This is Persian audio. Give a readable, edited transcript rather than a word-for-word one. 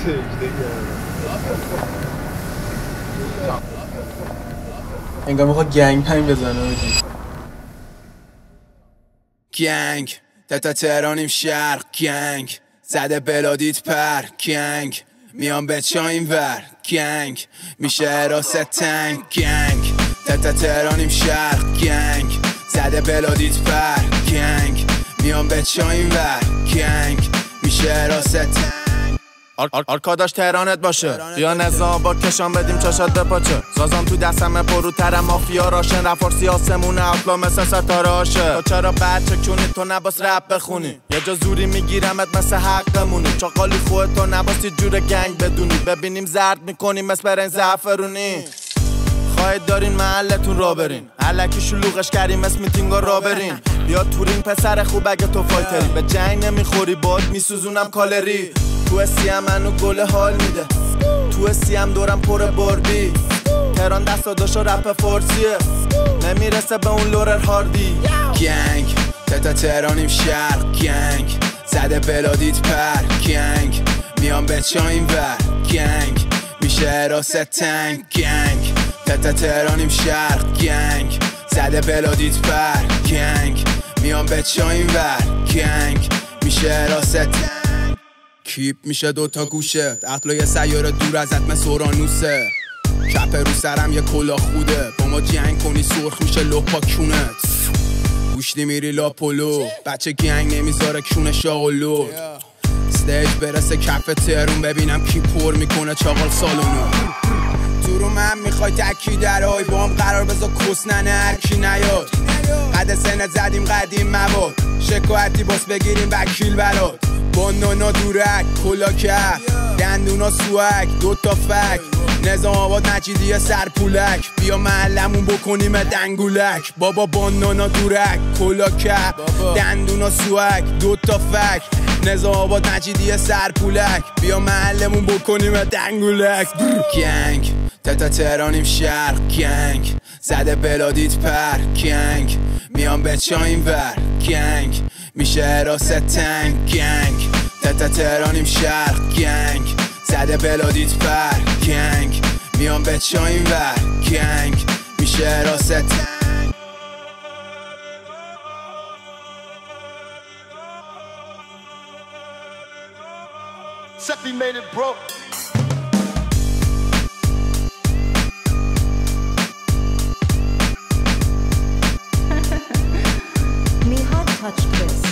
انگار میخواد گنگ پنگ بزنه آجی. گنگ تا تهرانیم شرق، گنگ زده بلادیت پر، گنگ میام به چایم ور، گنگ میشه حراست تنگ، گنگ تا تهرانیم شرق، گنگ زده بلادیت پر، گنگ میام به چایم ور، گنگ میشه حراست تنگ. آرکاداش تهرانت باشه، بیا نظام با کشان بدیم چشات بپاچه، سازم تو دستم پروتر مافیا راشن، رفارسی آسمونه اطلا مثل ستاره هاشه. تو چرا بچه کونی تو نباس رپ بخونی، یه جا زوری میگیرمت مثل حقمونی، چاقالی خودت تو نباسی جور گنگ بدونی، ببینیم زرد میکنیم مثل برنج زعفرونی. خواهید دارین محلتون را برین، علکی شلوغش کردیم مثل میتینگا را برین، بیا تورین پسر خوب اگه تو فایتری، به جنگ نمیخوری باد میسوزونم کالری. تو سیم منو گل حال میده، تو سیم دورم پر باربی، تهران دستا داشو رپ فارسیه، نمیرسه به اون لورر هاردی. گنگ تا تهرانیم شرق، گنگ زده بلادیت پر، گنگ میام به چایم ور، گنگ میشه حراست تنگ، گنگ تا تهرانیم شرق، گنگ زده بلادیت پر، گنگ میام به چایم ور، گنگ میشه حراست تنگ. کیپ میشه دوتا گوشه، عقل یه سیاره دور ازت مثل اورانوسه، کپ رو سرم یه کلاه خوده، با ما جنگ کنی سرخ میشه لپا کونت، گوشتی میری لاپولو، بچه گنگ نمیذاره کونه شاغلو، استیج برسه کف تهرون ببینم کی پر میکنه چاقال سالونو. تو رو من میخوای تکی درای، با هم قرار بذار کس ننه هرکی نیاد، قد سنت زدیم قدیم مواد، شکایتی باس بگیریم وکیل برات، بانانا دورک کلاکه دندونا سوک دوتا فک، نظام آباد مجیدی سرپولک، بیا محلمون بکنیم دنگولک، بابا بانانا دورک کلاکه دندونا سوک دوتا فک، نظام آباد مجیدی سرپولک، بیا محلمون بکنیم دنگولک. گنگ تا تهرانیم شرق، گنگ زده بلادیت پر، گنگ میام به چایم ور، گنگ میشه حراست تنگ، گنگ تا تهرانیم شرق، گنگ زده بلادیت پر، گنگ میام به چایم ور، گنگ میشه حراست تنگ. Seppi made it broke. Mihad touched this.